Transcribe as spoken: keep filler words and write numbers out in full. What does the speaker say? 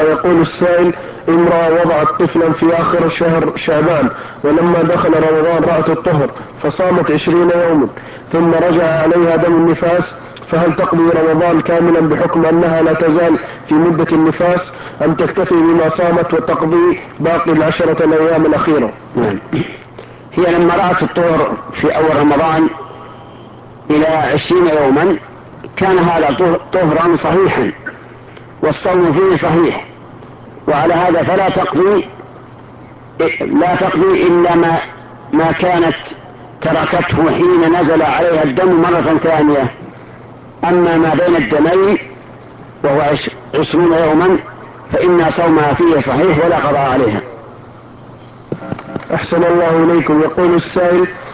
الله. يقول السائل: امرأة وضعت طفلا في آخر شهر شعبان، ولما دخل رمضان رأت الطهر فصامت عشرين يوما، ثم رجع عليها دم النفاس، فهل تقضي رمضان كاملا بحكم أنها لا تزال في مدة النفاس، أم تكتفي بما صامت وتقضي باقي العشرة الأيام الأخيرة؟ نعم. هي لما رأت الطهر في أول رمضان إلى عشرين يوما كان هذا طهرا صحيحا والصوم فيه صحيح، وعلى هذا فلا تقضي لا تقضي إلا ما, ما كانت تركته حين نزل عليها الدم مرة ثانية. أما ما بين الدمين وهو عشرون يوما فإن صومها فيه صحيح ولا قضاء عليها. أحسن الله إليكم. يقول السائل: